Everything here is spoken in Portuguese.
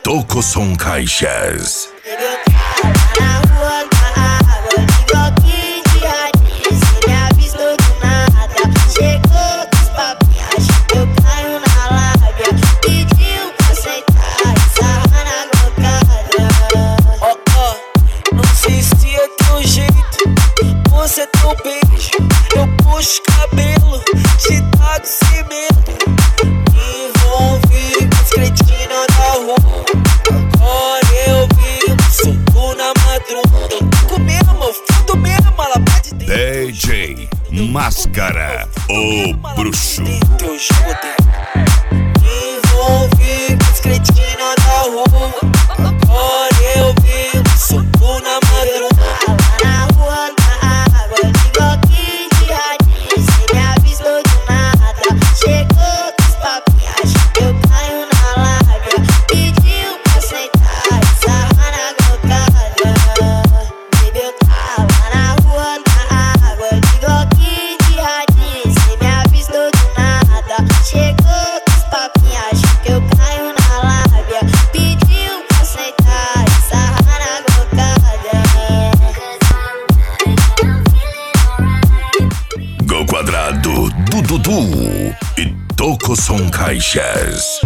Tocosom Caixas. Você teu beijo, eu puxo cabelo, te taco sem medo. Me envolvi com as cretinas da rua. Agora eu vivo, subo na madruga. Fico mesmo, fico mesmo, ela bate dentro. DJ Máscara, o bruxo. Me envolvi com as cretinas da rua. Agora eu vivo, subo na madruga. Quadrado do Dudu e Tocosom Caixas.